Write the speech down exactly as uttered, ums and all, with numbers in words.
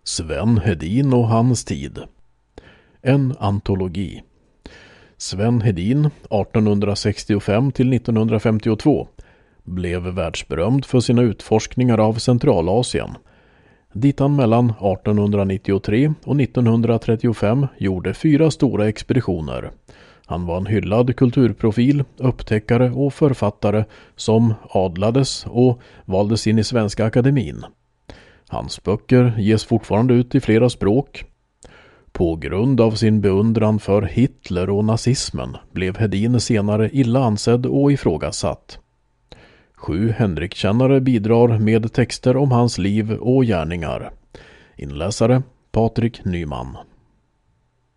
Sven Hedin och hans tid. En antologi. Sven Hedin, artonhundrasextiofem till nittonhundrafemtiotvå, blev världsberömd för sina utforskningar av Centralasien, dit han mellan artonhundranittiotre och nittonhundratrettiofem gjorde fyra stora expeditioner. Han var en hyllad kulturprofil, upptäckare och författare som adlades och valdes in i Svenska akademin. Hans böcker ges fortfarande ut i flera språk. På grund av sin beundran för Hitler och nazismen blev Hedin senare illa ansedd och ifrågasatt. Sju Henrik-kännare bidrar med texter om hans liv och gärningar. Inläsare Patrik Nyman.